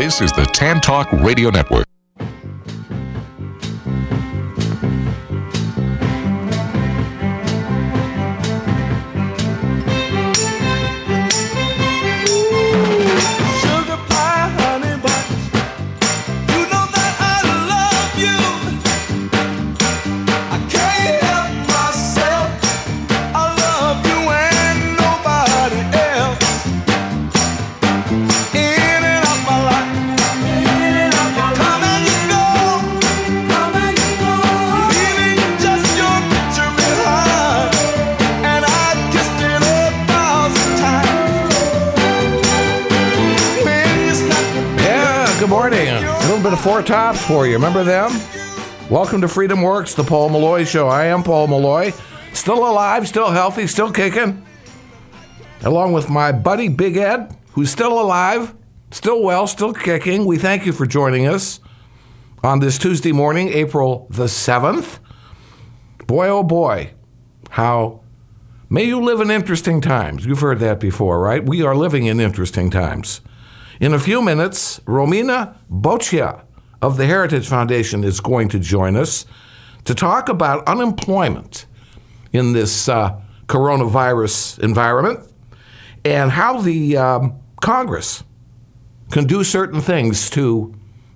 This is the Tan Talk Radio Network. Four Tops for you. Remember them? Welcome to Freedom Works, the Paul Malloy Show. I am Paul Malloy. Still alive, still healthy, still kicking. Along with my buddy Big Ed, who's still alive, still well, still kicking. We thank you for joining us on this Tuesday morning, April the 7th. Boy, oh boy, how may you live in interesting times. You've heard that before, right? We are living in interesting times. In a few minutes, Romina Boccia of the Heritage Foundation is going to join us to talk about unemployment in this coronavirus environment and how the Congress can do certain things to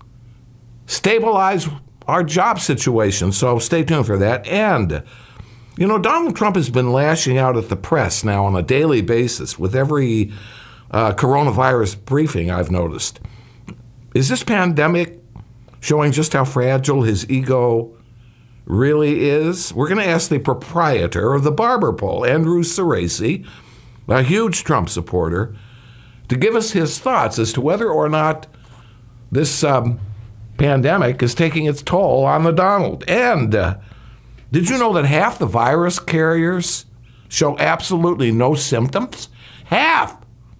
stabilize our job situation. So stay tuned for that. And, you know, Donald Trump has been lashing out at the press now on a daily basis with every coronavirus briefing I've noticed. Is this pandemic showing just how fragile his ego really is? We're going to ask the proprietor of the Barber Pole, Andrew Cerasi, a huge Trump supporter, to give us his thoughts as to whether or not this pandemic is taking its toll on the Donald. And did you know that half the virus carriers show absolutely no symptoms? Half!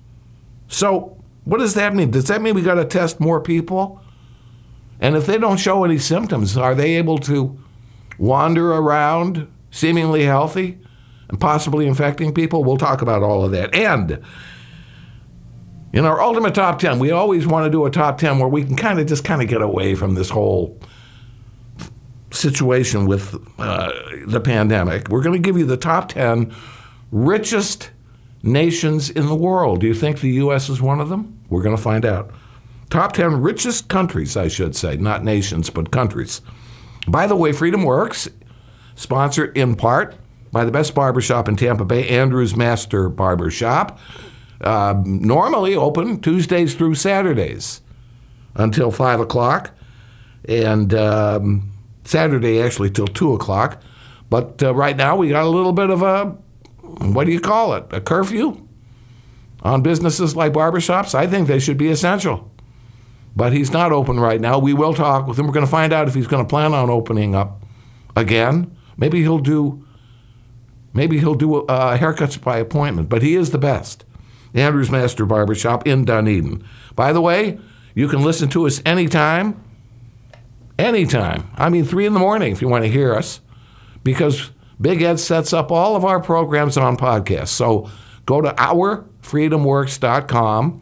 So what does that mean? Does that mean we got to test more people? And if they don't show any symptoms, are they able to wander around seemingly healthy and possibly infecting people? We'll talk about all of that. And in our ultimate top 10, we always want to do a top 10 where we can kind of get away from this whole situation with the pandemic. We're going to give you the top 10 richest nations in the world. Do you think the U.S. is one of them? We're going to find out. Top 10 richest countries, I should say, not nations, but countries. By the way, Freedom Works, sponsored in part by the best barbershop in Tampa Bay, Andrew's Master Barbershop, normally open Tuesdays through Saturdays until 5 o'clock, and Saturday actually till 2 o'clock. But right now we got a little bit of a, what do you call it, a curfew on businesses like barbershops. I think they should be essential. But he's not open right now. We will talk with him. We're going to find out if he's going to plan on opening up again. Maybe he'll do haircuts by appointment. But he is the best. Andrew's Master Barbershop in Dunedin. By the way, you can listen to us anytime. Anytime. I mean, 3 in the morning if you want to hear us. Because Big Ed sets up all of our programs on podcasts. So go to ourfreedomworks.com.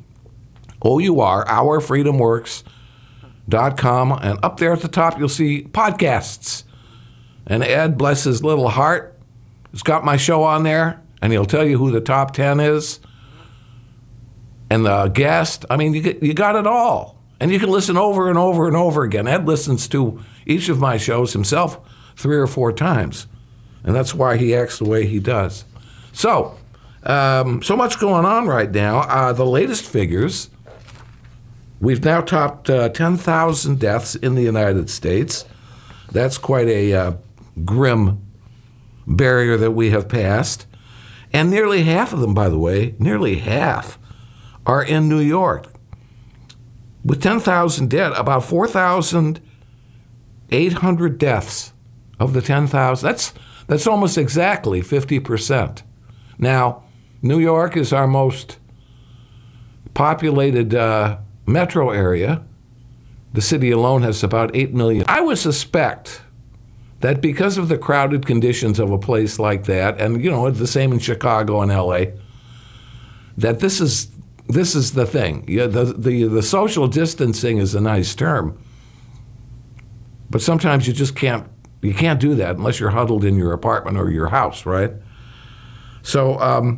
ourfreedomworks.com, and up there at the top you'll see podcasts. And Ed, bless his little heart, has got my show on there, and he'll tell you who the top 10 is. And the guest, I mean, you got it all. And you can listen over and over and over again. Ed listens to each of my shows himself 3 or 4 times. And that's why he acts the way he does. So much going on right now. The latest figures, we've now topped 10,000 deaths in the United States. That's quite a grim barrier that we have passed. And nearly half of them, by the way, nearly half are in New York. With 10,000 dead, about 4,800 deaths of the 10,000. That's almost exactly 50%. Now, New York is our most populated metro area. The city alone has about 8 million. I would suspect that because of the crowded conditions of a place like that, and, the same in Chicago and L.A., that this is, this is the thing. Yeah, the social distancing is a nice term, but sometimes you just can't do that unless you're huddled in your apartment or your house, right? So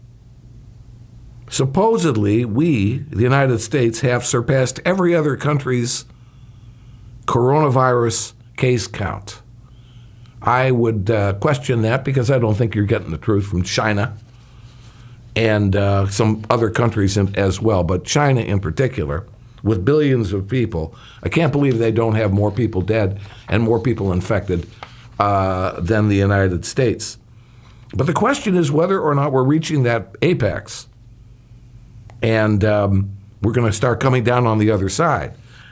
supposedly we, the United States, have surpassed every other country's coronavirus case count. I would question that because I don't think you're getting the truth from China and some other countries as well, but China in particular, with billions of people. I can't believe they don't have more people dead and more people infected than the United States. But the question is whether or not we're reaching that apex, and we're going to start coming down on the other side.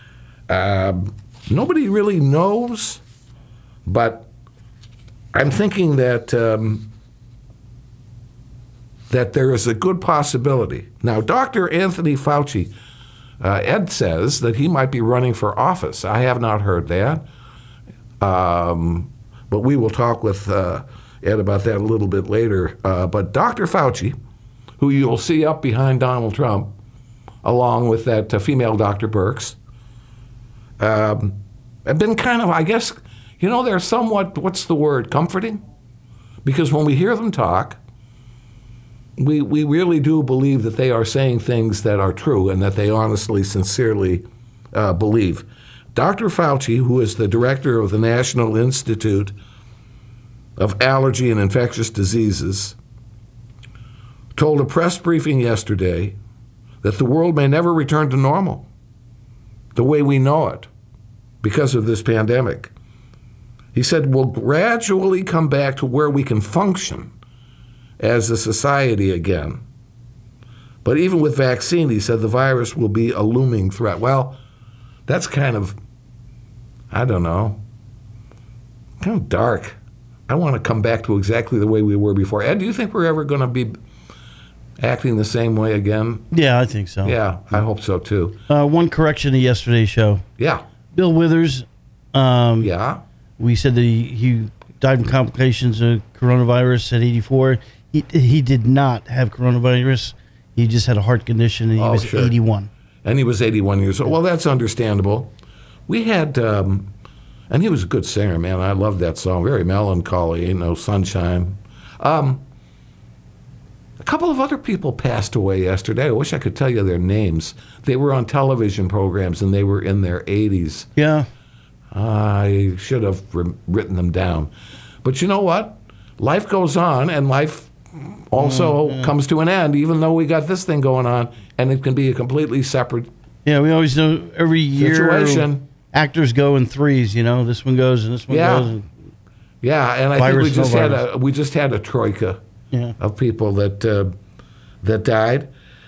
Nobody really knows, but I'm thinking that that there is a good possibility. Now, Dr. Anthony Fauci, Ed says that he might be running for office. I have not heard that, but we will talk with Ed about that a little bit later. But Dr. Fauci, who you'll see up behind Donald Trump, along with that female Dr. Birx, have been kind of, I guess, they're somewhat, what's the word, comforting? Because when we hear them talk, we really do believe that they are saying things that are true and that they honestly, sincerely believe. Dr. Fauci, who is the director of the National Institute of Allergy and Infectious Diseases, told a press briefing yesterday that the world may never return to normal, the way we know it, because of this pandemic. He said, we'll gradually come back to where we can function as a society again. But even with vaccine, he said, the virus will be a looming threat. Well, that's kind of, I don't know, kind of dark. I want to come back to exactly the way we were before. Ed, do you think we're ever going to be acting the same way again? Yeah, I think so. Yeah, I hope so too. One correction to yesterday's show. Yeah. Bill Withers. Yeah. We said that he died from complications of coronavirus at 84. He did not have coronavirus. He just had a heart condition, and he was sure. 81. And he was 81 years old. Well, that's understandable. We had, and he was a good singer, man. I loved that song. Very melancholy, Ain't No Sunshine. A couple of other people passed away yesterday. I wish I could tell you their names. They were on television programs, and they were in their 80s. Yeah. I should have written them down. But you know what? Life goes on, and life also comes to an end, even though we got this thing going on, and it can be a completely separate Yeah, we always know every year situation. Actors go in threes, This one goes and this one goes. And yeah, and I think we just had a troika of people that died.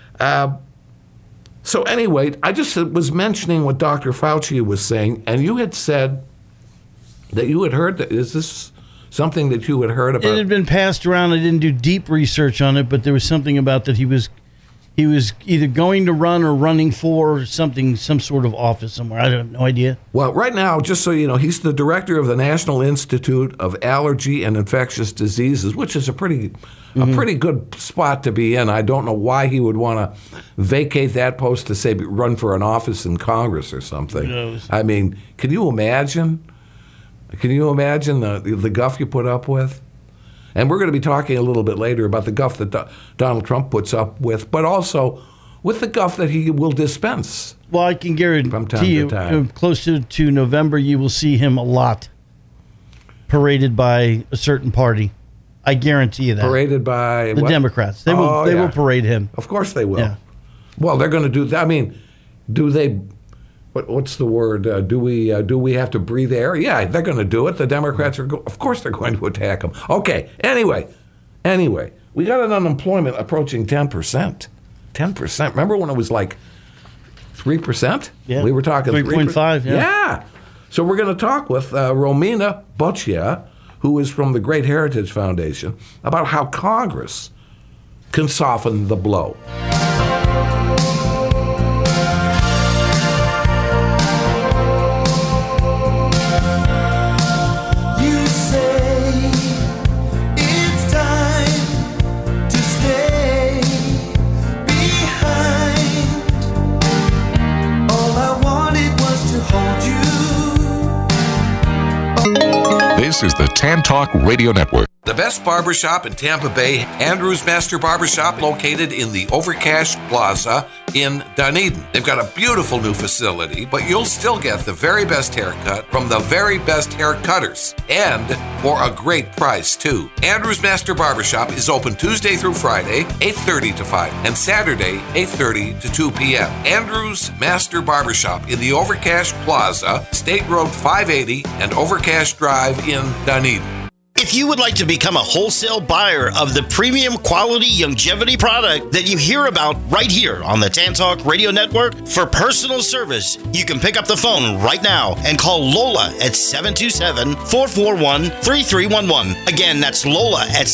So anyway, I just was mentioning what Dr. Fauci was saying, and you had said that you had heard that. Is this something that you had heard about? It had been passed around. I didn't do deep research on it, but there was something about that he was either going to run or running for some sort of office somewhere. I have no idea. Well, right now, just so you know, he's the director of the National Institute of Allergy and Infectious Diseases, which is a pretty good spot to be in. I don't know why he would want to vacate that post to say run for an office in Congress or something. Who knows? I mean, can you imagine? Can you imagine the guff you put up with? And we're going to be talking a little bit later about the guff that Donald Trump puts up with, but also with the guff that he will dispense. Well, I can guarantee you, close to November, you will see him a lot paraded by a certain party. I guarantee you that. Paraded by the Democrats. They will parade him. Of course they will. Yeah. Well, they're going to do that. I mean, do they? What's the word? Do we have to breathe air? Yeah, they're going to do it. The Democrats of course they're going to attack them. Okay. Anyway, we got an unemployment approaching 10%. 10%. Remember when it was like 3%? Yeah. We were talking 3.5. Yeah. So we're going to talk with Romina Boccia, who is from the Great Heritage Foundation, about how Congress can soften the blow. It's time to stay behind. This is the Tan Talk Radio Network. The best barbershop in Tampa Bay, Andrews Master Barbershop, located in the Overcash Plaza in Dunedin. They've got a beautiful new facility, but you'll still get the very best haircut from the very best hair cutters, and for a great price, too. Andrews Master Barbershop is open Tuesday through Friday, 8:30 to 5, and Saturday, 8:30 to 2 p.m. Andrews Master Barbershop in the Overcash Plaza, State Road 580 and Overcash Drive in Dunedin. If you would like to become a wholesale buyer of the premium quality longevity product that you hear about right here on the Tan Talk Radio Network for personal service, you can pick up the phone right now and call Lola at 727-441-3311. Again, that's Lola at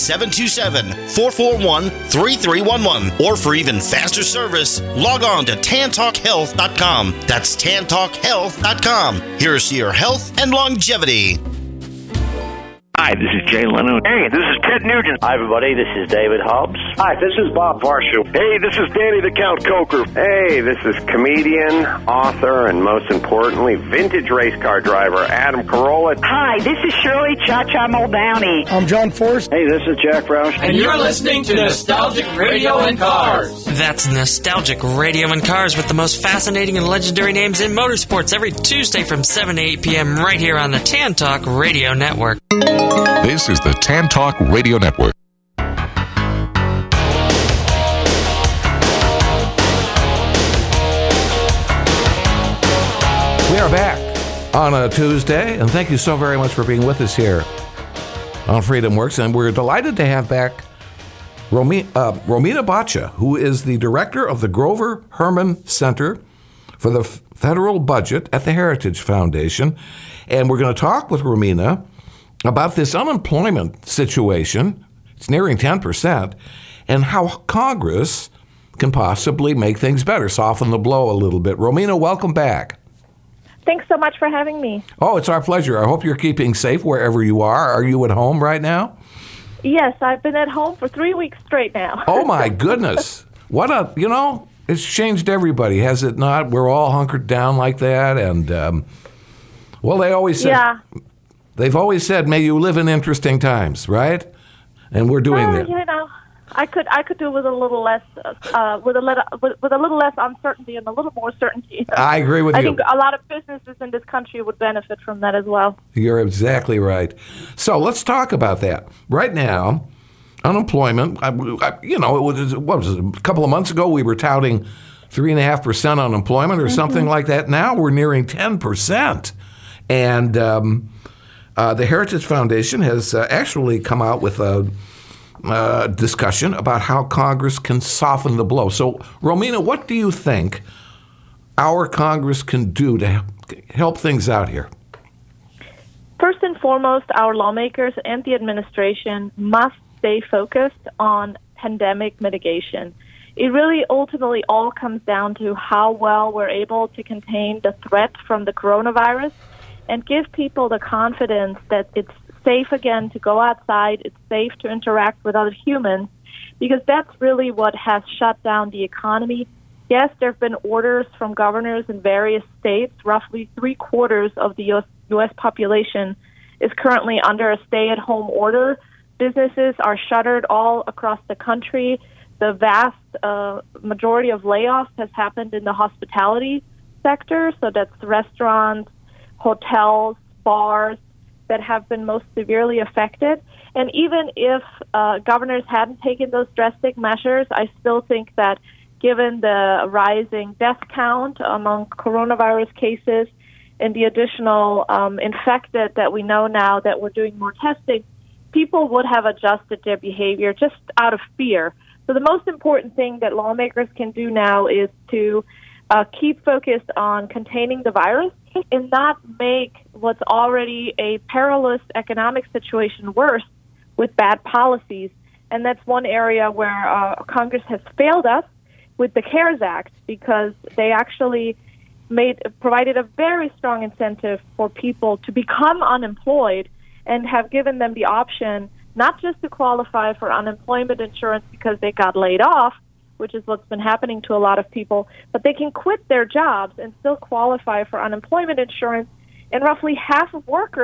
727-441-3311. Or for even faster service, log on to tantalkhealth.com. That's tantalkhealth.com. Here's to your health and longevity. Hi, this is Jay Leno. Hey, this is Ted Nugent. Hi, everybody. This is David Hobbs. Hi, this is Bob Varsho. Hey, this is Danny the Count Coker. Hey, this is comedian, author, and most importantly, vintage race car driver Adam Carolla. Hi, this is Shirley Cha-Cha Muldowney. I'm John Forrest. Hey, this is Jack Roush. And you're listening to Nostalgic Radio and Cars. That's Nostalgic Radio and Cars with the most fascinating and legendary names in motorsports every Tuesday from 7 to 8 p.m. right here on the Tan Talk Radio Network. This is the Tan Talk Radio Network. We are back on a Tuesday, and thank you so very much for being with us here on Freedom Works. And we're delighted to have back Romina Baccia, who is the director of the Grover Herman Center for the Federal Budget at the Heritage Foundation. And we're going to talk with Romina about this unemployment situation. It's nearing 10%, and how Congress can possibly make things better, soften the blow a little bit. Romina, welcome back. Thanks so much for having me. Oh, it's our pleasure. I hope you're keeping safe wherever you are. Are you at home right now? Yes, I've been at home for 3 weeks straight now. Oh, my goodness. It's changed everybody, has it not? We're all hunkered down like that, and, they always said... Yeah. They've always said, may you live in interesting times, right? And we're doing that. I could do with a little less with a little less uncertainty and a little more certainty. I agree with you. I think a lot of businesses in this country would benefit from that as well. You're exactly right. So let's talk about that. Right now, unemployment, it was a couple of months ago we were touting 3.5% unemployment or something like that. Now we're nearing 10%. And the Heritage Foundation has actually come out with a discussion about how Congress can soften the blow. So, Romina, what do you think our Congress can do to help things out here? First and foremost, our lawmakers and the administration must stay focused on pandemic mitigation. It really ultimately all comes down to how well we're able to contain the threat from the coronavirus and give people the confidence that it's safe again to go outside, it's safe to interact with other humans, because that's really what has shut down the economy. Yes, there have been orders from governors in various states. Roughly 3/4 of the U.S. population is currently under a stay-at-home order. Businesses are shuttered all across the country. The vast majority of layoffs has happened in the hospitality sector, so that's restaurants, hotels, bars that have been most severely affected. And even if governors hadn't taken those drastic measures, I still think that given the rising death count among coronavirus cases and the additional infected that we know now that we're doing more testing, people would have adjusted their behavior just out of fear. So the most important thing that lawmakers can do now is to keep focused on containing the virus and not make what's already a perilous economic situation worse with bad policies. And that's one area where Congress has failed us with the CARES Act, because they actually provided a very strong incentive for people to become unemployed and have given them the option not just to qualify for unemployment insurance because they got laid off, which is what's been happening to a lot of people, but they can quit their jobs and still qualify for unemployment insurance. And roughly half of workers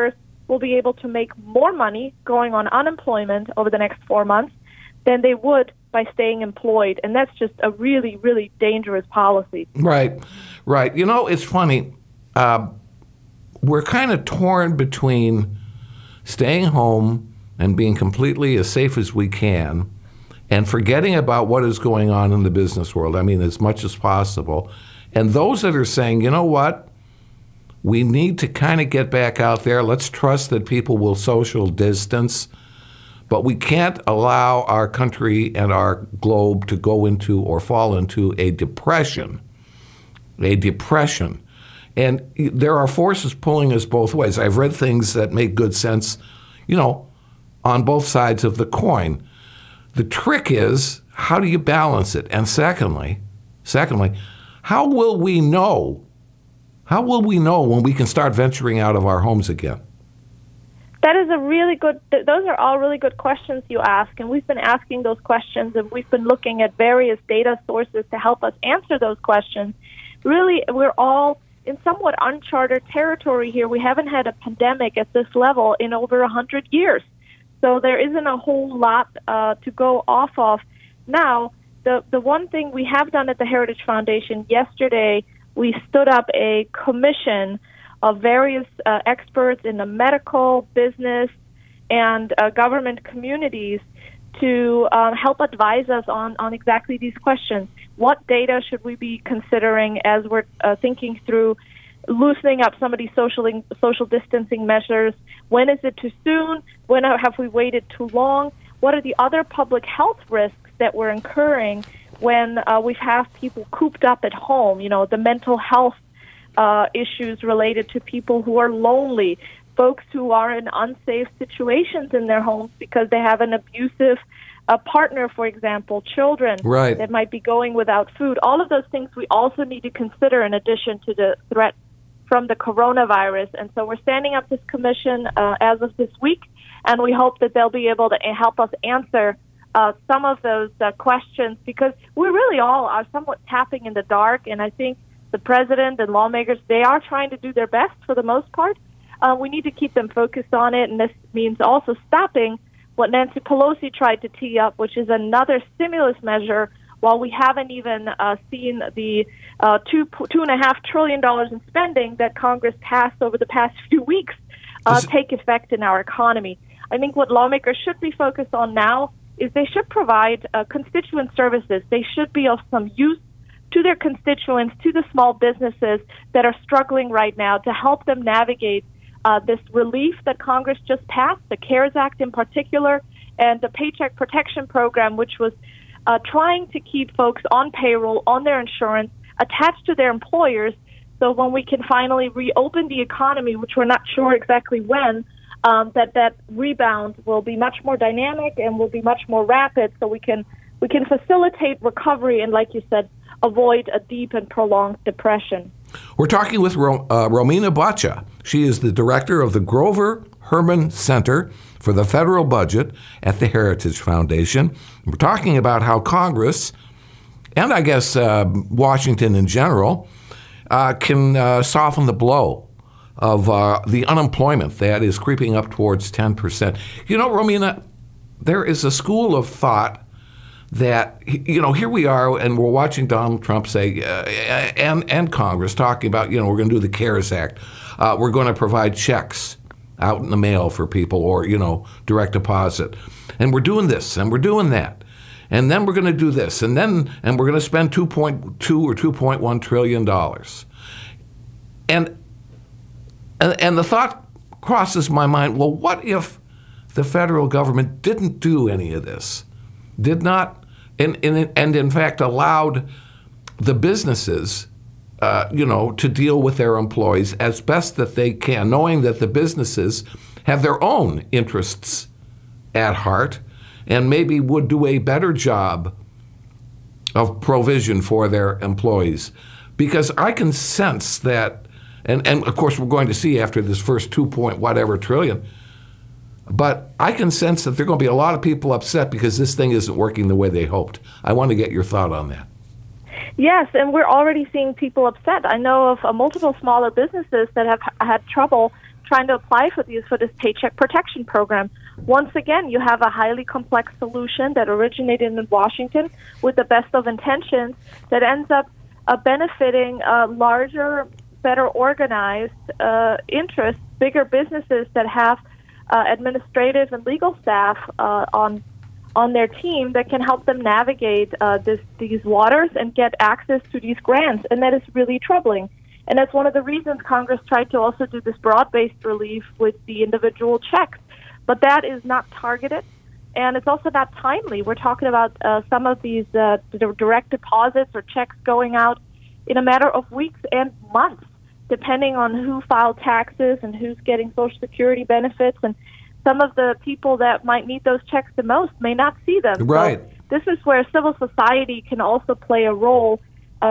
will be able to make more money going on unemployment over the next 4 months than they would by staying employed. And that's just a really, really dangerous policy. Right. You know, it's funny. We're kind of torn between staying home and being completely as safe as we can and forgetting about what is going on in the business world, I mean, as much as possible. And those that are saying, you know what, we need to kind of get back out there. Let's trust that people will social distance, but we can't allow our country and our globe to go into or fall into a depression. And there are forces pulling us both ways. I've read things that make good sense, you know, on both sides of the coin. The trick is, how do you balance it? And secondly, how will we know when we can start venturing out of our homes again? That is those are all really good questions you ask, and we've been asking those questions, and we've been looking at various data sources to help us answer those questions. Really, we're all in somewhat uncharted territory here. We haven't had a pandemic at this level in over 100 years. So there isn't a whole lot to go off of. Now, the one thing we have done at the Heritage Foundation, yesterday we stood up a commission of various experts in the medical, business, and government communities to help advise us on exactly these questions. What data should we be considering as we're thinking through loosening up some of these social distancing measures? When is it too soon? When have we waited too long? What are the other public health risks that we're incurring when we have people cooped up at home? You know, the mental health issues related to people who are lonely, folks who are in unsafe situations in their homes because they have an abusive partner, for example, children that might be going without food. All of those things we also need to consider in addition to the threat from the coronavirus. And so we're standing up this commission as of this week, and we hope that they'll be able to help us answer some of those questions, because we really all are somewhat tapping in the dark, and I think the president and lawmakers, they are trying to do their best for the most part. We need to keep them focused on it, and this means also stopping what Nancy Pelosi tried to tee up, which is another stimulus measure, while we haven't even seen the $2.5 trillion in spending that Congress passed over the past few weeks take effect in our economy. I think what lawmakers should be focused on now is they should provide constituent services. They should be of some use to their constituents, to the small businesses that are struggling right now, to help them navigate this relief that Congress just passed, the CARES Act in particular, and the Paycheck Protection Program, which was trying to keep folks on payroll, on their insurance, attached to their employers, so when we can finally reopen the economy, which we're not sure exactly when, that rebound will be much more dynamic and will be much more rapid, so we can facilitate recovery and, like you said, avoid a deep and prolonged depression. We're talking with Romina Boccia. She is the director of the Grover Herman Center for the Federal Budget at the Heritage Foundation. We're talking about how Congress, and I guess Washington in general, can soften the blow of the unemployment that is creeping up towards 10%. You know, Romina, there is a school of thought that, you know, here we are and we're watching Donald Trump say, and Congress talking about, you know, we're going to do the CARES Act. We're going to provide checks out in the mail for people, or, you know, direct deposit. And we're doing this and we're doing that. And then we're going to do this. And we're going to spend $2.2 or $2.1 trillion. And the thought crosses my mind, well, what if the federal government didn't do any of this? Did not, and in fact allowed the businesses, to deal with their employees as best that they can, knowing that the businesses have their own interests at heart and maybe would do a better job of provision for their employees. Because I can sense that, and of course we're going to see after this first 2.whatever trillion, but I can sense that there are going to be a lot of people upset because this thing isn't working the way they hoped. I want to get your thought on that. Yes, and we're already seeing people upset. I know of multiple smaller businesses that have had trouble trying to apply for this Paycheck Protection Program. Once again, you have a highly complex solution that originated in Washington with the best of intentions that ends up benefiting larger, better organized interests, bigger businesses that have administrative and legal staff on their team that can help them navigate these waters and get access to these grants. And that is really troubling. And that's one of the reasons Congress tried to also do this broad-based relief with the individual checks. But that is not targeted, and it's also not timely. We're talking about some of these direct deposits or checks going out in a matter of weeks and months, depending on who filed taxes and who's getting Social Security benefits. And some of the people that might need those checks the most may not see them. Right. So this is where civil society can also play a role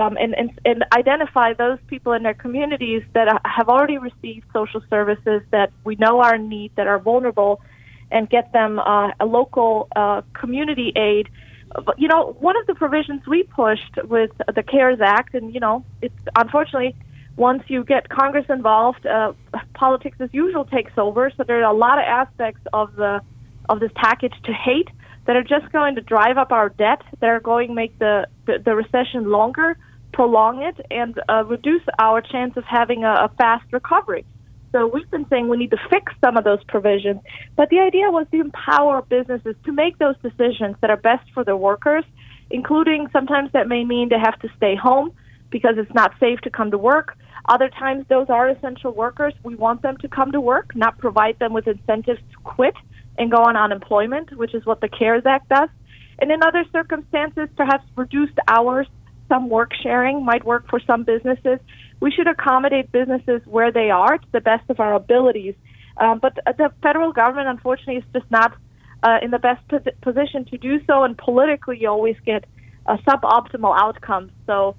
and identify those people in their communities that have already received social services that we know are in need, that are vulnerable, and get them a local community aid. But, one of the provisions we pushed with the CARES Act, and, it's unfortunately, once you get Congress involved, politics as usual takes over. So there are a lot of aspects of this package to hate that are just going to drive up our debt, that are going to make the recession longer, prolong it, and reduce our chance of having a fast recovery. So we've been saying we need to fix some of those provisions. But the idea was to empower businesses to make those decisions that are best for their workers, including sometimes that may mean they have to stay home because it's not safe to come to work. Other times those are essential workers. We want them to come to work, not provide them with incentives to quit and go on unemployment, which is what the CARES Act does. And in other circumstances, perhaps reduced hours, some work sharing might work for some businesses. We should accommodate businesses where they are to the best of our abilities. But the federal government, unfortunately, is just not in the best position to do so, and politically you always get suboptimal outcomes. So,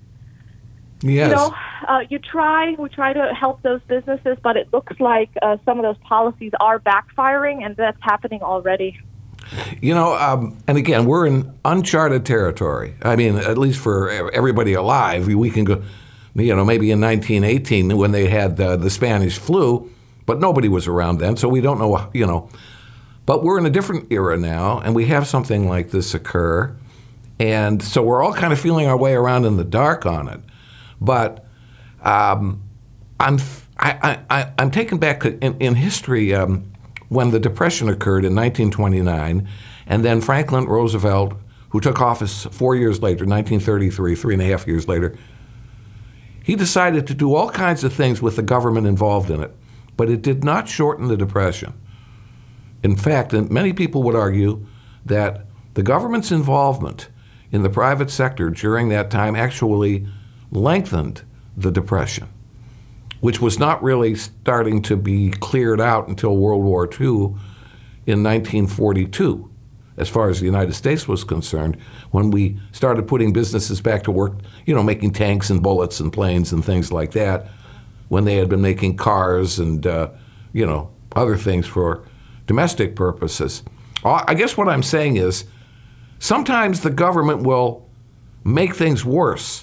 yes. We try to help those businesses, but it looks like some of those policies are backfiring, and that's happening already. And again, we're in uncharted territory. I mean, at least for everybody alive, we can go, maybe in 1918 when they had the Spanish flu, but nobody was around then, so we don't know, But we're in a different era now, and we have something like this occur, and so we're all kind of feeling our way around in the dark on it. But I'm taken back in history when the Depression occurred in 1929, and then Franklin Roosevelt, who took office 4 years later, 1933, 3.5 years later, he decided to do all kinds of things with the government involved in it, but it did not shorten the Depression. In fact, many people would argue that the government's involvement in the private sector during that time actually lengthened the Depression, which was not really starting to be cleared out until World War II in 1942, as far as the United States was concerned, when we started putting businesses back to work, making tanks and bullets and planes and things like that, when they had been making cars and, other things for domestic purposes. I guess what I'm saying is sometimes the government will make things worse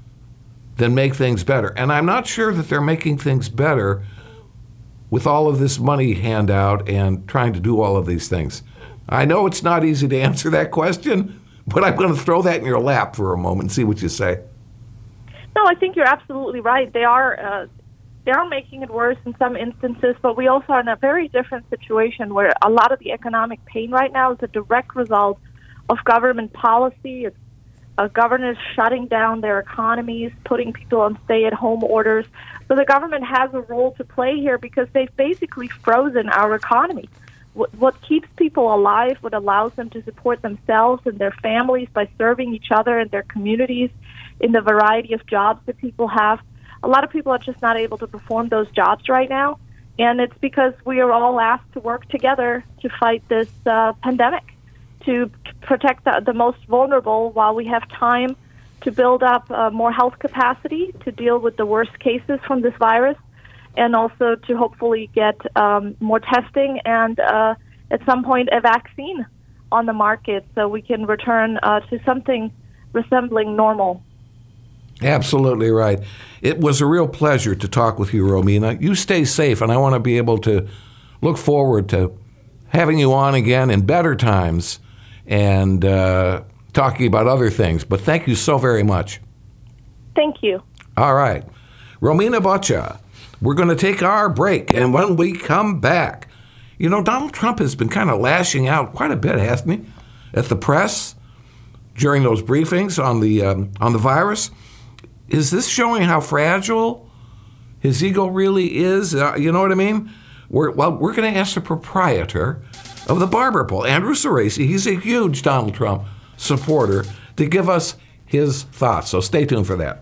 than make things better. And I'm not sure that they're making things better with all of this money handout and trying to do all of these things. I know it's not easy to answer that question, but I'm going to throw that in your lap for a moment and see what you say. No, I think you're absolutely right. They are making it worse in some instances, but we also are in a very different situation where a lot of the economic pain right now is a direct result of government policy. It's governors shutting down their economies, putting people on stay-at-home orders. So the government has a role to play here because they've basically frozen our economy. What keeps people alive, what allows them to support themselves and their families by serving each other and their communities in the variety of jobs that people have. A lot of people are just not able to perform those jobs right now, and it's because we are all asked to work together to fight this pandemic, to protect the most vulnerable while we have time to build up more health capacity to deal with the worst cases from this virus, and also to hopefully get more testing and at some point a vaccine on the market so we can return to something resembling normal. Absolutely right. It was a real pleasure to talk with you, Romina. You stay safe, and I want to be able to look forward to having you on again in better times and talking about other things. But thank you so very much. Thank you. All right. Romina Boccia, we're going to take our break, and when we come back, Donald Trump has been kind of lashing out quite a bit, hasn't he, at the press during those briefings on the virus. Is this showing how fragile his ego really is? You know what I mean? We're going to ask the proprietor of the Barber Pole, Andrew Cerasi. He's a huge Donald Trump supporter, to give us his thoughts. So stay tuned for that.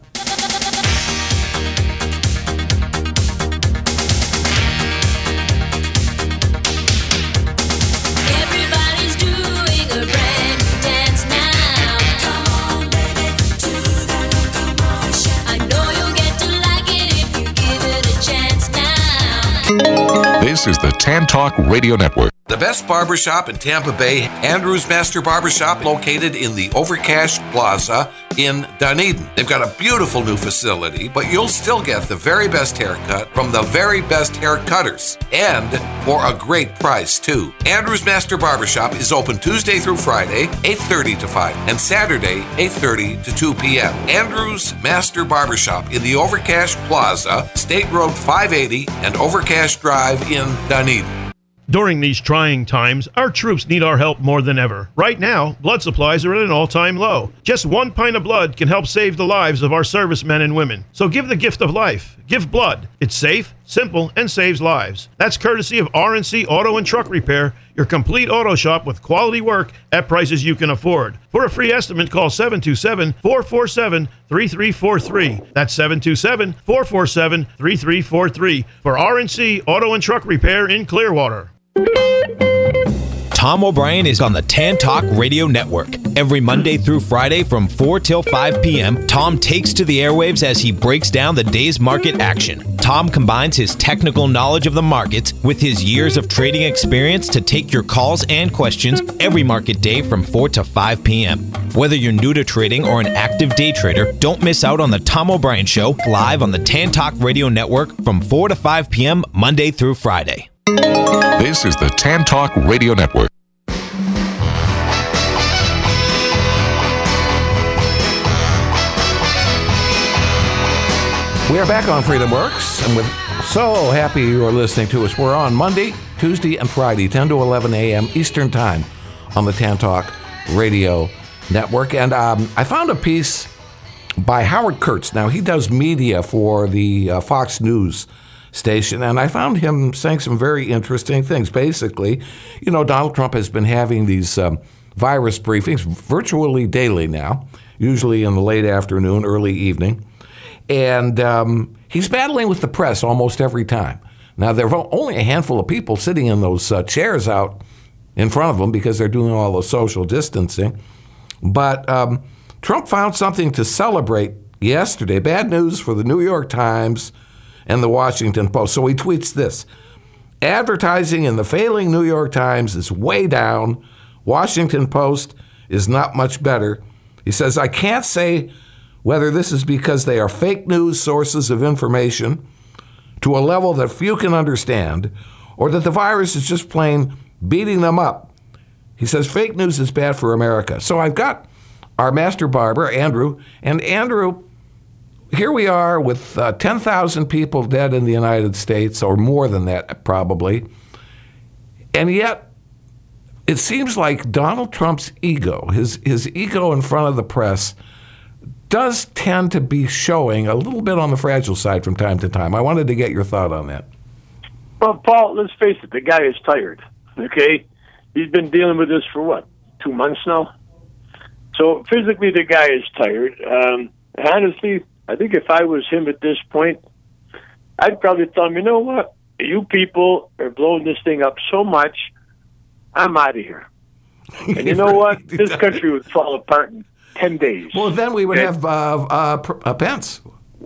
This is the Tan Talk Radio Network. The best barbershop in Tampa Bay, Andrew's Master Barbershop, located in the Overcash Plaza in Dunedin. They've got a beautiful new facility, but you'll still get the very best haircut from the very best hair cutters, and for a great price, too. Andrew's Master Barbershop is open Tuesday through Friday, 8:30 to 5, and Saturday, 8:30 to 2 p.m. Andrew's Master Barbershop in the Overcash Plaza, State Road 580 and Overcash Drive in Dunedin. During these trying times, our troops need our help more than ever. Right now, blood supplies are at an all-time low. Just 1 pint of blood can help save the lives of our servicemen and women. So give the gift of life. Give blood. It's safe, simple, and saves lives. That's courtesy of RNC Auto and Truck Repair, your complete auto shop with quality work at prices you can afford. For a free estimate, call 727-447-3343. That's 727-447-3343 for RNC Auto and Truck Repair in Clearwater. Tom O'Brien is on the Tan Talk Radio Network. Every Monday through Friday from 4 till 5 p.m., Tom takes to the airwaves as he breaks down the day's market action. Tom combines his technical knowledge of the markets with his years of trading experience to take your calls and questions every market day from 4 to 5 p.m. Whether you're new to trading or an active day trader, don't miss out on the Tom O'Brien Show live on the Tan Talk Radio Network from 4 to 5 p.m. Monday through Friday. This is the Tan Talk Radio Network. We are back on Freedom Works, and we're so happy you are listening to us. We're on Monday, Tuesday, and Friday, 10 to 11 a.m. Eastern Time on the Tan Talk Radio Network. And I found a piece by Howard Kurtz. Now, he does media for the Fox News station, and I found him saying some very interesting things. Basically, Donald Trump has been having these virus briefings virtually daily now, usually in the late afternoon, early evening. And he's battling with the press almost every time. Now, there are only a handful of people sitting in those chairs out in front of him because they're doing all the social distancing. But Trump found something to celebrate yesterday. Bad news for the New York Times and the Washington Post. So he tweets this: advertising in the failing New York Times is way down. Washington Post is not much better. He says, I can't say whether this is because they are fake news sources of information to a level that few can understand, or that the virus is just plain beating them up. He says fake news is bad for America. So I've got our master barber, Andrew. And Andrew, here we are with 10,000 people dead in the United States, or more than that probably. And yet, it seems like Donald Trump's ego, his ego in front of the press, does tend to be showing a little bit on the fragile side from time to time. I wanted to get your thought on that. Well, Paul, let's face it, the guy is tired, okay? He's been dealing with this for, 2 months now? So physically the guy is tired. Honestly, I think if I was him at this point, I'd probably tell him, you know what? You people are blowing this thing up so much, I'm out of here. And you know what? This country would fall apart in 10 days. Well, then we would have Pence.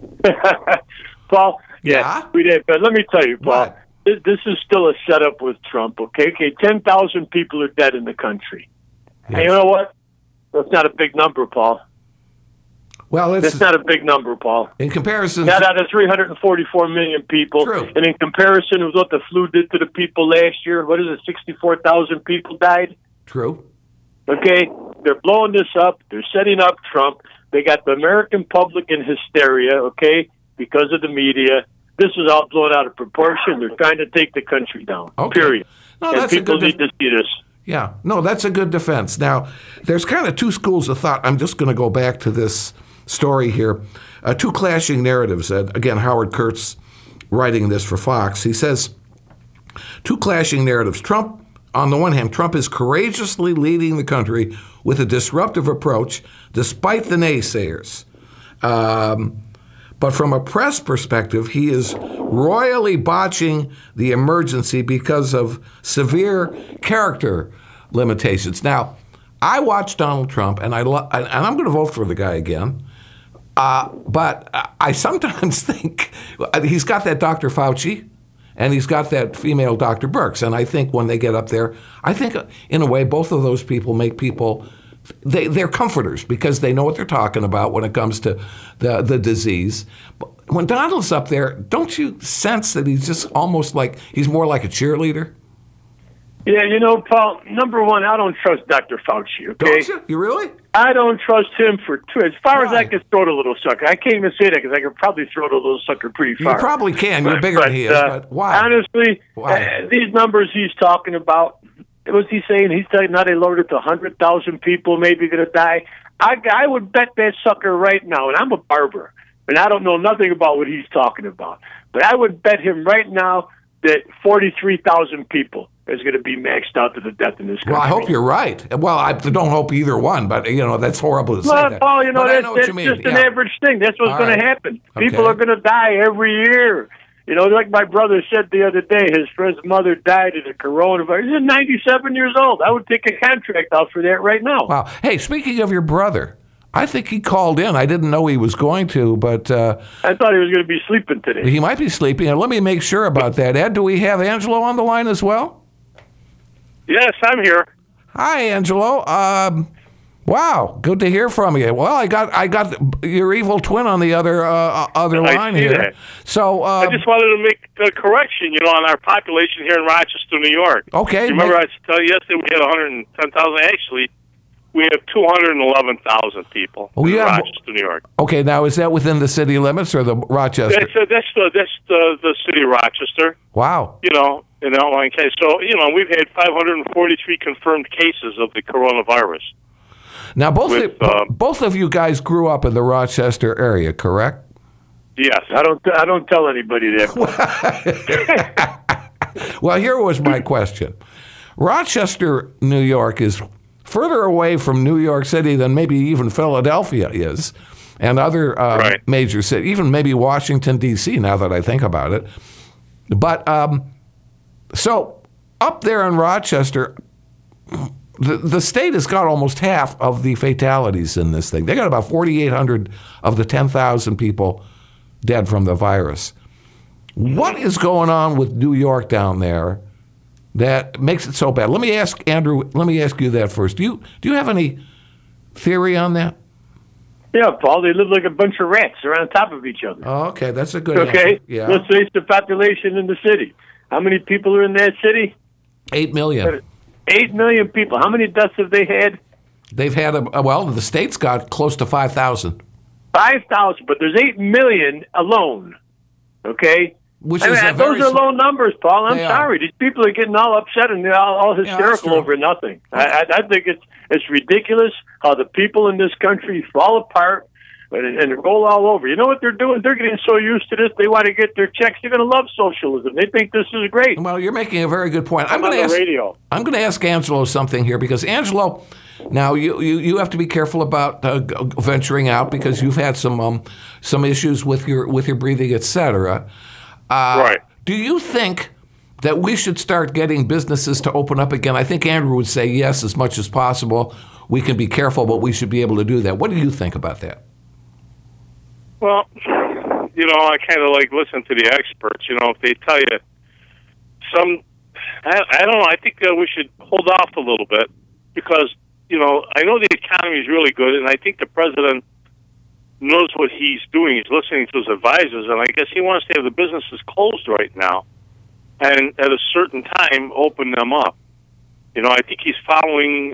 Paul, yeah, we did. But let me tell you, Paul, this is still a setup with Trump, okay? 10,000 people are dead in the country. Yes. And you know what? That's not a big number, Paul. Well, that's not a big number, Paul. In comparison, not out of 344 million people. True. And in comparison with what the flu did to the people last year, what is it? 64,000 people died. True. Okay, they're blowing this up. They're setting up Trump. They got the American public in hysteria. Okay, because of the media. This is all blown out of proportion. They're trying to take the country down. Okay. Period. No, and people need to see this. Yeah. No, that's a good defense. Now, there's kind of two schools of thought. I'm just going to go back to this story here. Two clashing narratives. Again, Howard Kurtz writing this for Fox. He says, two clashing narratives. Trump, on the one hand, Trump is courageously leading the country with a disruptive approach despite the naysayers. But from a press perspective, he is royally botching the emergency because of severe character limitations. Now, I watch Donald Trump, and I'm going to vote for the guy again. But I sometimes think he's got that Dr. Fauci, and he's got that female Dr. Birx. And I think when they get up there, I think in a way both of those people make people. They're comforters because they know what they're talking about when it comes to the disease. But when Donald's up there, don't you sense that he's just almost like he's more like a cheerleader? Yeah, Paul, number one, I don't trust Dr. Fauci, okay? Don't you? You really? I don't trust him for two. As far as I can throw the little sucker. I can't even say that because I could probably throw the little sucker pretty far. You probably can. You're bigger than he is, but why? Honestly, why? These numbers he's talking about, what's he saying? He's saying now they lowered it to 100,000 people maybe going to die. I would bet that sucker right now, and I'm a barber, and I don't know nothing about what he's talking about, but I would bet him right now that 43,000 people is going to be maxed out to the death in this country. Well, I hope you're right. Well, I don't hope either one, but, that's horrible to say that. Paul, that's just an average thing. That's what's going to happen. Okay. People are going to die every year. Like my brother said the other day, his friend's mother died of the coronavirus. He's 97 years old. I would take a contract out for that right now. Wow. Hey, speaking of your brother, I think he called in. I didn't know he was going to, but... I thought he was going to be sleeping today. He might be sleeping. And let me make sure about that. Ed, do we have Angelo on the line as well? Yes, I'm here. Hi, Angelo. Wow, good to hear from you. Well, I got your evil twin on the other line here. That. So I just wanted to make a correction, on our population here in Rochester, New York. Okay. Remember I told you yesterday we had 110,000. Actually, we have 211,000 people in Rochester, New York. Okay, now is that within the city limits or the Rochester? That's the city of Rochester. Wow. In outlying case. So we've had 543 confirmed cases of the coronavirus. Now, both of you guys grew up in the Rochester area, correct? Yes. I don't tell anybody that. Well, here was my question. Rochester, New York is further away from New York City than maybe even Philadelphia is, and other major cities, even maybe Washington, D.C., now that I think about it. But so up there in Rochester, the state has got almost half of the fatalities in this thing. They got about 4,800 of the 10,000 people dead from the virus. What is going on with New York down there that makes it so bad? Let me ask Andrew. Let me ask you that first. Do you have any theory on that? Yeah, Paul. They live like a bunch of rats. They're on top of each other. Oh, okay, that's a good answer. Yeah. Let's face the population in the city. How many people are in that city? 8 million. 8 million people. How many deaths have they had? They've had, the state's got close to 5,000. 5,000, but there's 8 million alone, okay? Which is those are low numbers, Paul. I'm sorry. These people are getting all upset and all hysterical over nothing. I think it's ridiculous how the people in this country fall apart and roll all over. You know what they're doing? They're getting so used to this, they want to get their checks. They're going to love socialism. They think this is great. Well, you're making a very good point. I'm going to ask Angelo something here because Angelo, now you have to be careful about venturing out because you've had some issues with your breathing, etc. Right. Do you think that we should start getting businesses to open up again? I think Andrew would say yes, as much as possible. We can be careful, but we should be able to do that. What do you think about that? Well, I kind of listen to the experts. If they tell you I don't know. I think we should hold off a little bit because, I know the economy is really good, and I think the president knows what he's doing. He's listening to his advisors, and I guess he wants to have the businesses closed right now, and at a certain time open them up. I think he's following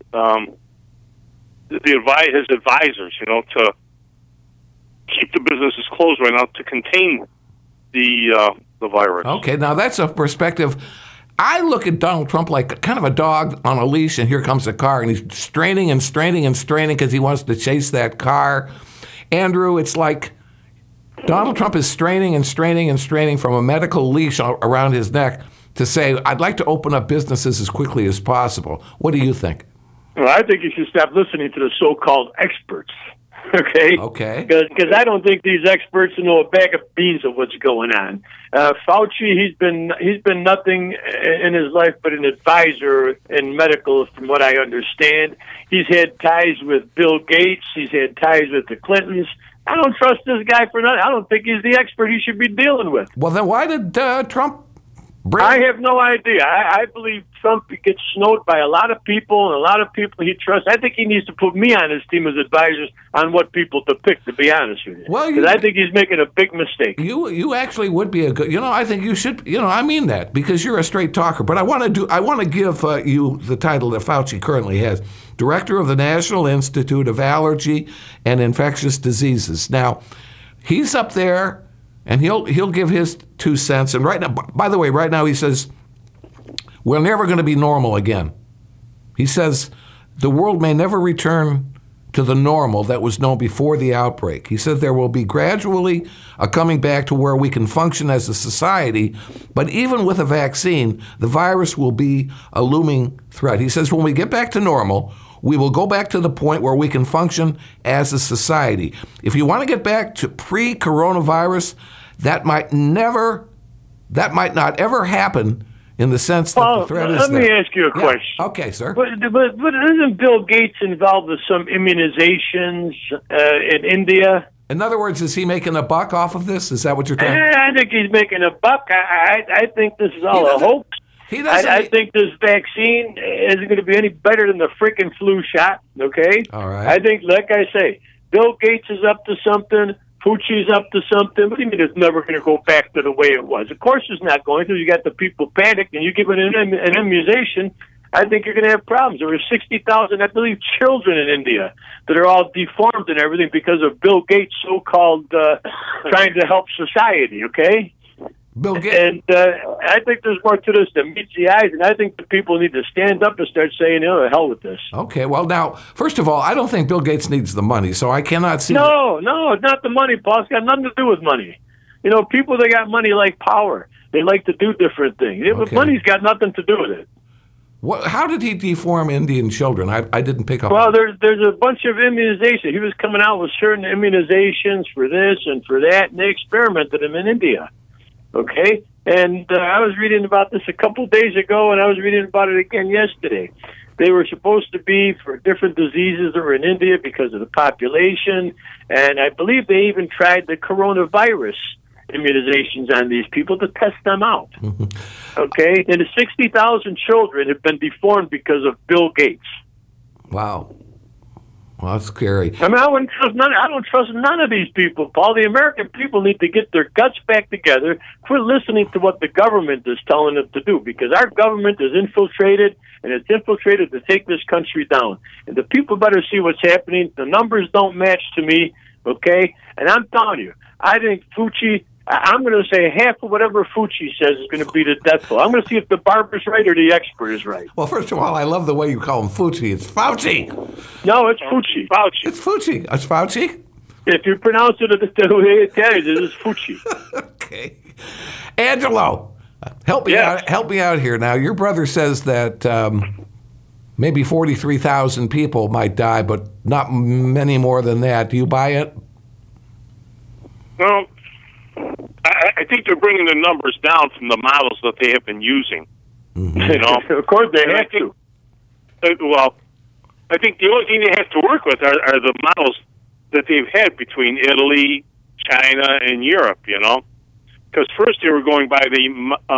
his advisors, to keep the businesses closed right now to contain the virus. Okay, now that's a perspective. I look at Donald Trump like kind of a dog on a leash, and here comes a car, and he's straining and straining and straining because he wants to chase that car. Andrew, it's like Donald Trump is straining and straining and straining from a medical leash around his neck to say, I'd like to open up businesses as quickly as possible. What do you think? Well, I think you should stop listening to the so-called experts. Okay. Because I don't think these experts know a bag of beans of what's going on. Fauci, he's been nothing in his life but an advisor in medical, from what I understand. He's had ties with Bill Gates. He's had ties with the Clintons. I don't trust this guy for nothing. I don't think he's the expert he should be dealing with. Well, then why did Trump I have no idea. I believe Trump gets snowed by a lot of people and a lot of people he trusts. I think he needs to put me on his team as advisors on what people to pick, to be honest with you. Well, because I think he's making a big mistake. You actually would be a good. I think you should. I mean that because you're a straight talker. But I want to give you the title that Fauci currently has, Director of the National Institute of Allergy and Infectious Diseases. Now, he's up there. And he'll give his 2 cents. And right now, by the way, right now he says, we're never going to be normal again. He says the world may never return to the normal that was known before the outbreak. He said there will be gradually a coming back to where we can function as a society, but even with a vaccine, the virus will be a looming threat. He says when we get back to normal, we will go back to the point where we can function as a society. If you want to get back to pre-coronavirus, that might not ever happen in the sense that the threat is let there. me ask you a question. Okay, sir. But isn't Bill Gates involved with some immunizations in India? In other words, is he making a buck off of this? Is that what you're saying? I think he's making a buck. I think this is all a hoax. I think this vaccine isn't going to be any better than the freaking flu shot, okay? All right. I think, like I say, Bill Gates is up to something. Fauci's up to something. What do you mean it's never going to go back to the way it was? Of course it's not going to. You got the people panicked, and you give it an immunization, I think you're going to have problems. There were 60,000, I believe, children in India that are all deformed and everything because of Bill Gates' so-called trying to help society, okay? Bill Gates. And I think there's more to this than meets the eyes, and I think the people need to stand up and start saying, the hell with this. Okay, well, now, first of all, I don't think Bill Gates needs the money, so I cannot see... No, it's not the money, Paul. It's got nothing to do with money. People that got money like power. They like to do different things. But money's got nothing to do with it. How did he deform Indian children? I didn't pick up. Well, there's a bunch of immunization. He was coming out with certain immunizations for this and for that, and they experimented them in India. Okay? And I was reading about this a couple days ago, and I was reading about it again yesterday. They were supposed to be for different diseases that were in India because of the population, and I believe they even tried the coronavirus immunizations on these people to test them out. Mm-hmm. Okay? And the 60,000 children have been deformed because of Bill Gates. Wow. Well, that's scary. I mean, I don't trust none of these people, Paul. The American people need to get their guts back together, quit listening to what the government is telling them to do, because our government is infiltrated, and it's infiltrated to take this country down. And the people better see what's happening. The numbers don't match to me, okay? And I'm telling you, I think Fauci... I'm going to say half of whatever Fauci says is going to be the death blow. I'm going to see if the barber's right or the expert is right. Well, first of all, I love the way you call him Fauci. It's Fauci. No, it's Fauci. It's Fauci. It's Fauci? If you pronounce it the way it is, it is Fauci. Okay. Angelo, help me out here. Now, your brother says that maybe 43,000 people might die, but not many more than that. Do you buy it? No. I think they're bringing the numbers down from the models that they have been using. Mm-hmm. Of course they have to. Well, I think the only thing they have to work with are the models that they've had between Italy, China, and Europe, Because first they were going by the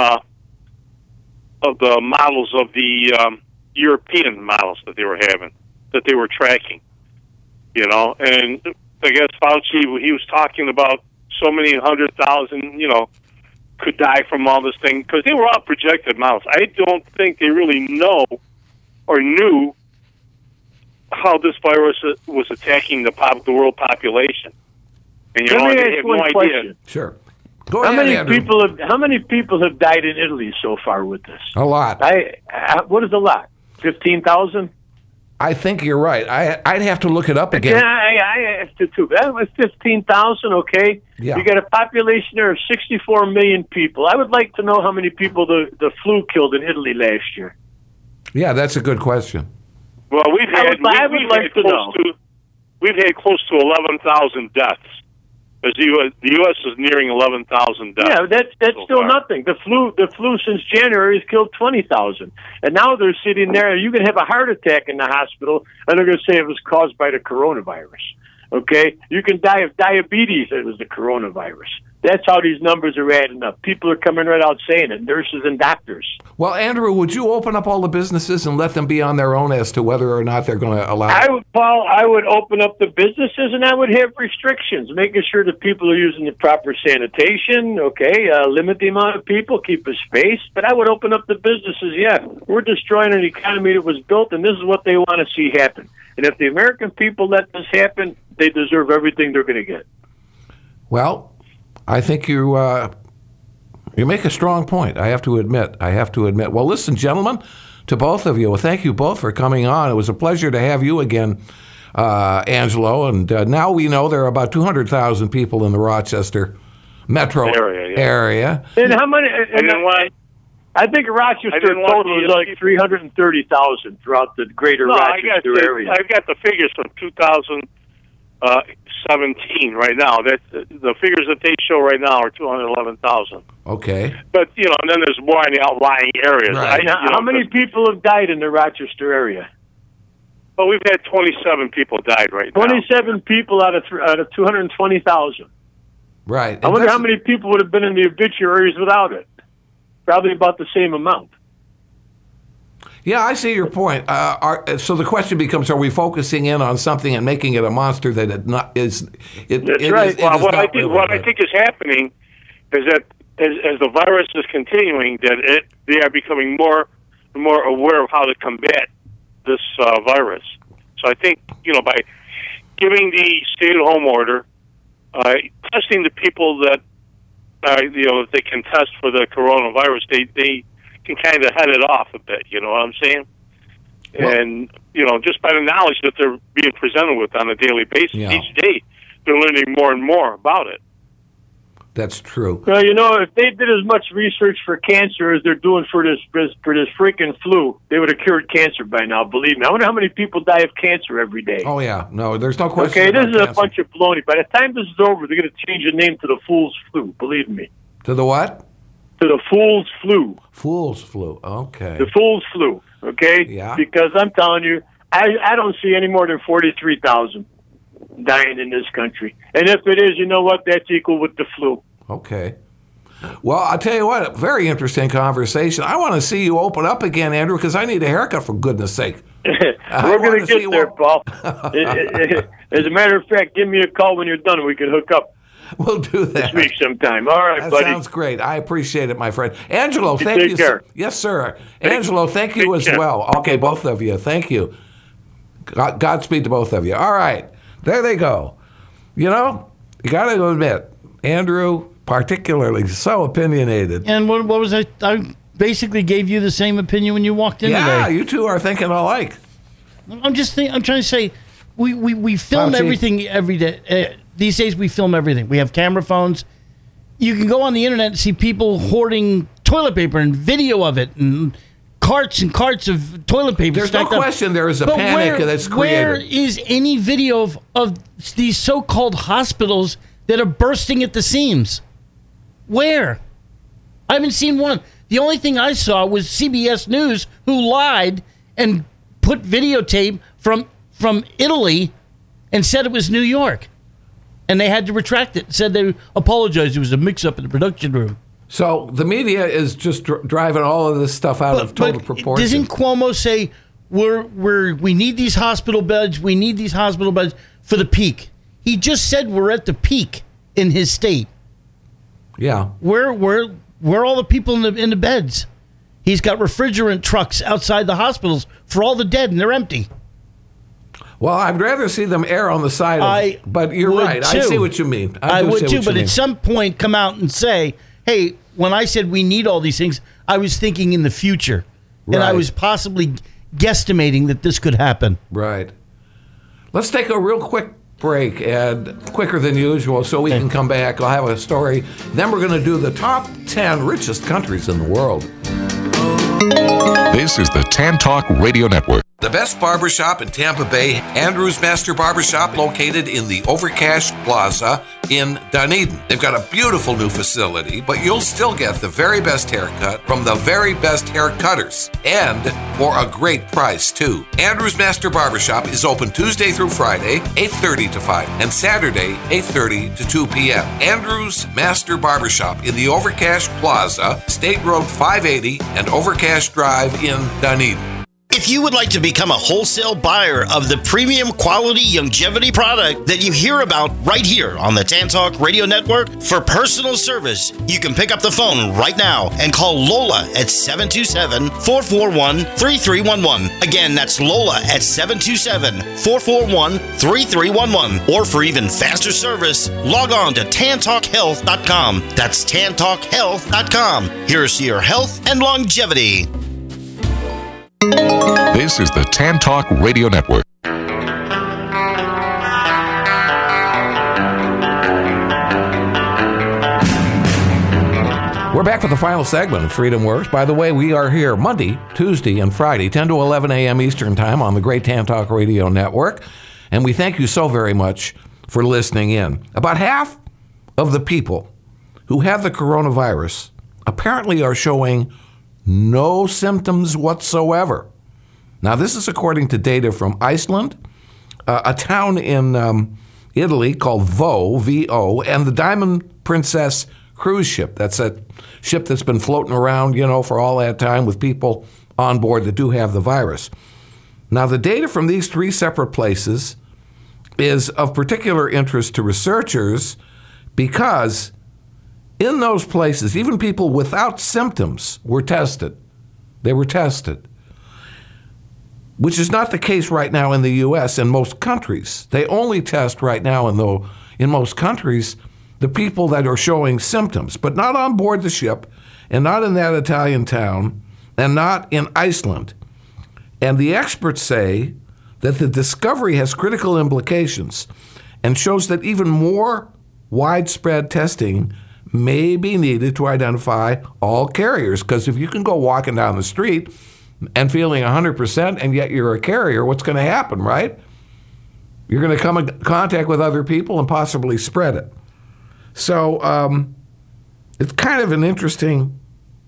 models of the European models that they were having, that they were tracking, And I guess Fauci, he was talking about so many 100,000, could die from all this thing, because they were all projected amounts. I don't think they really know or knew how this virus was attacking the world population. And Let me they ask have one no question. idea. Sure. Go ahead, Andrew. How many people have died in Italy so far with this? A lot. What is a lot? 15,000? I think you're right. I'd have to look it up again. Yeah, I asked it too. That was 15,000, okay? Yeah. You got a population there of 64 million people. I would like to know how many people the flu killed in Italy last year. Yeah, that's a good question. Well, we've had close to 11,000 deaths. As the U.S. is nearing 11,000 deaths. Yeah, that's still nothing. The flu since January has killed 20,000, and now they're sitting there. You can have a heart attack in the hospital, and they're going to say it was caused by the coronavirus. Okay, you can die of diabetes. It was the coronavirus. That's how these numbers are adding up. People are coming right out saying it, nurses and doctors. Well, Andrew, would you open up all the businesses and let them be on their own as to whether or not they're going to allow it? Paul, I would open up the businesses and I would have restrictions, making sure that people are using the proper sanitation, limit the amount of people, keep a space. But I would open up the businesses, We're destroying an economy that was built, and this is what they want to see happen. And if the American people let this happen, they deserve everything they're going to get. Well, I think you make a strong point. I have to admit. Well, listen, gentlemen, to both of you, thank you both for coming on. It was a pleasure to have you again, Angelo. And now we know there are about 200,000 people in the Rochester metro area. And how many? I think Rochester total is like 330,000 throughout the greater Rochester area. I've got the figures from 2017 right now. The figures that they show right now are 211,000. Okay. But, and then there's more in the outlying areas. Right. How many people have died in the Rochester area? Well, we've had 27 people died right now. 27 people out of 220,000. Right. I wonder how many people would have been in the obituaries without it. Probably about the same amount. Yeah, I see your point. So the question becomes: are we focusing in on something and making it a monster that it not is? That's right. What I think is happening is that as the virus is continuing, that they are becoming more and more aware of how to combat this virus. So I think by giving the stay-at-home order, testing the people that if they can test for the coronavirus, they can kind of head it off a bit, you know what I'm saying? Well, and, just by the knowledge that they're being presented with on a daily basis, each day, they're learning more and more about it. That's true. Well, if they did as much research for cancer as they're doing for this freaking flu, they would have cured cancer by now, believe me. I wonder how many people die of cancer every day. Oh, yeah. No, there's no question. Okay, this is a bunch of baloney. By the time this is over, they're going to change the name to the Fool's Flu, believe me. To the what? To the Fool's Flu. Fool's Flu, okay. The Fool's Flu, okay? Yeah. Because I'm telling you, I don't see any more than 43,000 dying in this country. And if it is, you know what? That's equal with the flu. Okay. Well, I'll tell you what, very interesting conversation. I want to see you open up again, Andrew, because I need a haircut, for goodness sake. We're going to get there, Paul. As a matter of fact, give me a call when you're done and we can hook up. We'll do that. This week sometime. All right, that buddy. Sounds great. I appreciate it, my friend. Angelo, thank you. Take care. Yes, sir. Angelo, thank you as well. Okay, both of you. Thank you. Godspeed to both of you. All right. There they go. You got to admit, Andrew, particularly so opinionated. And what was I basically gave you the same opinion when you walked in today. Yeah, you two are thinking alike. I'm trying to say, we film everything every day. These days we film everything. We have camera phones. You can go on the internet and see people hoarding toilet paper and video of it and carts and carts of toilet paper. There's no question there is a panic that's created. Where is any video of these so-called hospitals that are bursting at the seams? Where? I haven't seen one. The only thing I saw was CBS News, who lied and put videotape from Italy and said it was New York. And they had to retract it. Said they apologized. It was a mix-up in the production room. So the media is just driving all of this stuff out of total proportion. Doesn't Cuomo say we need these hospital beds? We need these hospital beds for the peak. He just said we're at the peak in his state. Yeah. Where are all the people in the beds? He's got refrigerant trucks outside the hospitals for all the dead, and they're empty. Well, I'd rather see them err on the side of... But you're right. Too. I see what you mean. I would too, but at some point come out and say, hey, when I said we need all these things, I was thinking in the future. Right. And I was possibly guesstimating that this could happen. Right. Let's take a real quick break, and quicker than usual, so we can come back. I'll have a story. Then we're going to do the top 10 richest countries in the world. This is the Tan Talk Radio Network. The best barbershop in Tampa Bay, Andrew's Master Barbershop, located in the Overcash Plaza in Dunedin. They've got a beautiful new facility, but you'll still get the very best haircut from the very best hair cutters, and for a great price, too. Andrew's Master Barbershop is open Tuesday through Friday, 8:30 to 5, and Saturday, 8:30 to 2 p.m. Andrew's Master Barbershop in the Overcash Plaza, State Road 580 and Overcash Drive in Dunedin. If you would like to become a wholesale buyer of the premium quality longevity product that you hear about right here on the Tan Talk Radio Network for personal service, you can pick up the phone right now and call Lola at 727-441-3311. Again, that's Lola at 727-441-3311. Or for even faster service, log on to TanTalkHealth.com. That's TanTalkHealth.com. Here's to your health and longevity. This is the Tan Talk Radio Network. We're back for the final segment of Freedom Works. By the way, we are here Monday, Tuesday, and Friday, 10 to 11 a.m. Eastern Time on the great Tan Talk Radio Network. And we thank you so very much for listening in. About half of the people who have the coronavirus apparently are showing no symptoms whatsoever. Now, this is according to data from Iceland, a town in Italy called V-O, and the Diamond Princess cruise ship. That's a ship that's been floating around, for all that time with people on board that do have the virus. Now, the data from these three separate places is of particular interest to researchers because in those places, even people without symptoms were tested. They were tested, which is not the case right now in the U.S. and most countries. They only test right now in most countries the people that are showing symptoms, but not on board the ship and not in that Italian town and not in Iceland. And the experts say that the discovery has critical implications and shows that even more widespread testing may be needed to identify all carriers. Because if you can go walking down the street and feeling 100% and yet you're a carrier, what's going to happen, right? You're going to come in contact with other people and possibly spread it. So it's kind of an interesting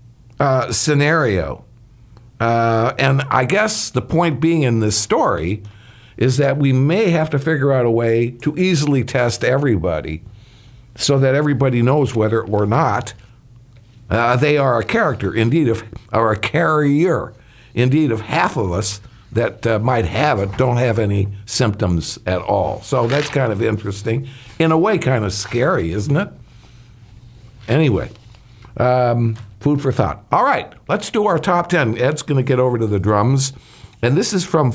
scenario. And I guess the point being in this story is that we may have to figure out a way to easily test everybody so that everybody knows whether or not they are a character, indeed, or a carrier. Indeed, of half of us that might have it don't have any symptoms at all. So that's kind of interesting. In a way, kind of scary, isn't it? Anyway, food for thought. All right, let's do our top 10. Ed's going to get over to the drums. And this is from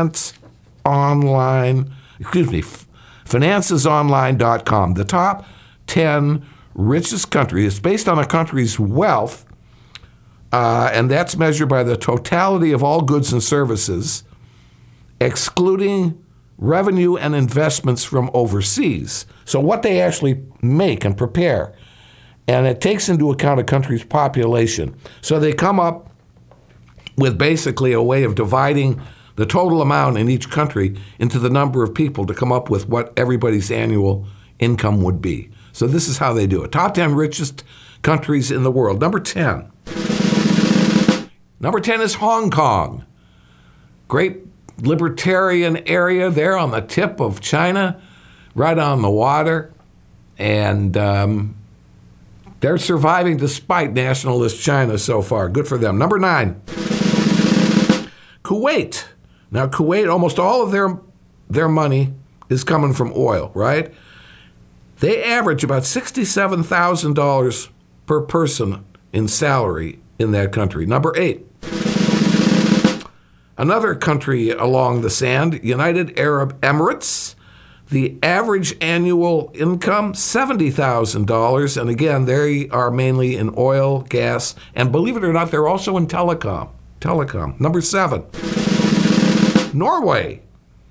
financesonline.com. The top 10 richest countries. It's based on a country's wealth, and that's measured by the totality of all goods and services, excluding revenue and investments from overseas. So what they actually make and prepare. And it takes into account a country's population. So they come up with basically a way of dividing the total amount in each country into the number of people to come up with what everybody's annual income would be. So this is how they do it. Top 10 richest countries in the world. Number 10. Number 10 is Hong Kong. Great libertarian area there on the tip of China, right on the water. And they're surviving despite nationalist China so far. Good for them. Number 9. Kuwait. Now, Kuwait, almost all of their money is coming from oil, right? They average about $67,000 per person in salary in that country. Number 8. Another country along the sand, United Arab Emirates. The average annual income, $70,000. And again, they are mainly in oil, gas, and believe it or not, they're also in telecom. Number 7. Norway.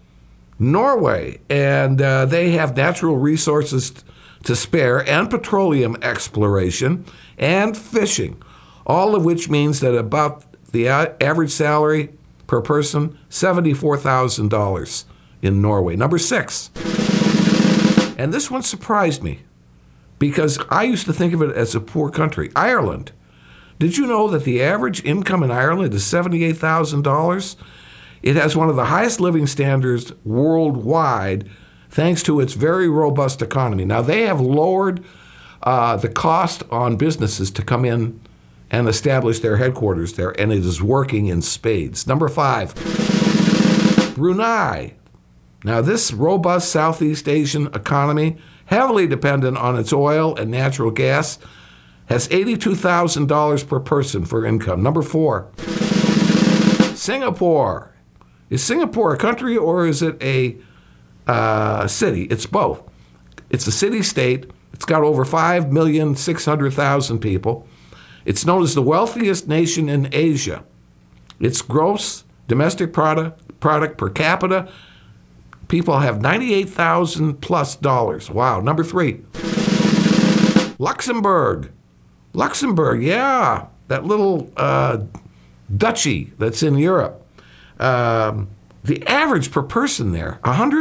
And they have natural resources to spare and petroleum exploration and fishing, all of which means that about the average salary per person, $74,000 in Norway. Number 6. And this one surprised me because I used to think of it as a poor country. Ireland. Did you know that the average income in Ireland is $78,000? It has one of the highest living standards worldwide thanks to its very robust economy. Now, they have lowered the cost on businesses to come in and establish their headquarters there, and it is working in spades. Number 5, Brunei. Now, this robust Southeast Asian economy, heavily dependent on its oil and natural gas, has $82,000 per person for income. Number 4, Singapore. Is Singapore a country or is it a city? It's both. It's a city-state. It's got over 5,600,000 people. It's known as the wealthiest nation in Asia. Its gross domestic product per capita, people have $98,000+. Wow. Number 3, Luxembourg. Luxembourg, yeah, that little duchy that's in Europe. The average per person there,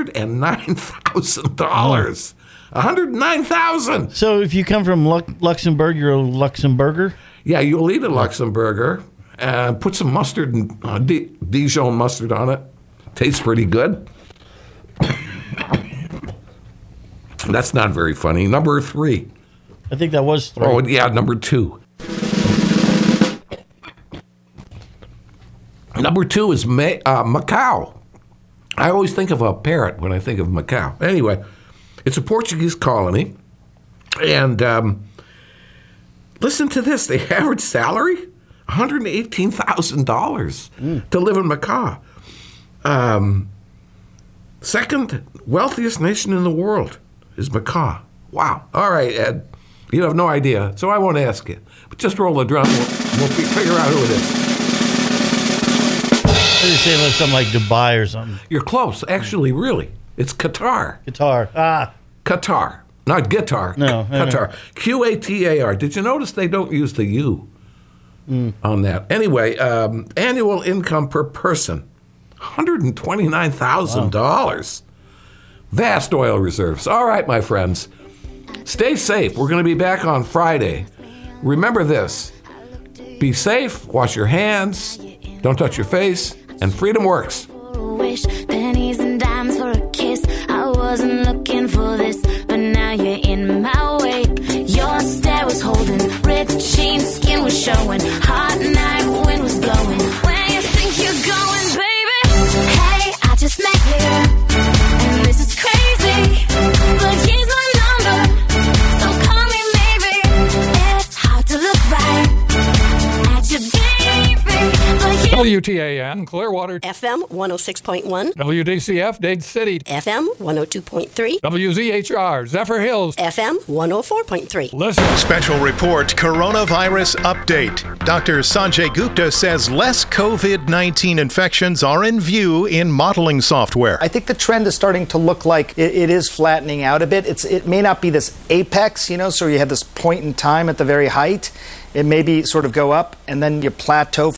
$109,000. $109,000. So if you come from Luxembourg, you're a Luxemburger? Yeah, you'll eat a Luxemburger and put some mustard and Dijon mustard on it. Tastes pretty good. That's not very funny. Number 3. I think that was 3. Oh, yeah, number 2. Number 2 is Macau. I always think of a parrot when I think of Macau. Anyway, it's a Portuguese colony. And listen to this. The average salary, $118,000 to live in Macau. Second wealthiest nation in the world is Macau. Wow. All right, Ed. You have no idea, so I won't ask you. But just roll the drum. We'll figure out who it is. I was saying like something like Dubai or something. You're close. Actually, really. It's Qatar. Qatar. Not guitar. No. Qatar. Qatar. Did you notice they don't use the U on that? Anyway, annual income per person, $129,000. Wow. Vast oil reserves. All right, my friends. Stay safe. We're going to be back on Friday. Remember this. Be safe. Wash your hands. Don't touch your face. And freedom works. Pennies and dimes for a kiss. I wasn't looking for this, but now you're in my wake. Your stare was holding, ripped jeans, skin was showing. Hot night, wind was blowing. Where you think you're going, baby? Hey, I just met you, and this is crazy, but here's my number, so call me maybe. It's hard to look right at your baby. WTAN, Clearwater. FM 106.1. WDCF, Dade City. FM 102.3. WZHR, Zephyr Hills. FM 104.3. Listen. Special report, coronavirus update. Dr. Sanjay Gupta says less COVID-19 infections are in view in modeling software. I think the trend is starting to look like it is flattening out a bit. It may not be this apex, so you have this point in time at the very height. It may be sort of go up and then you plateau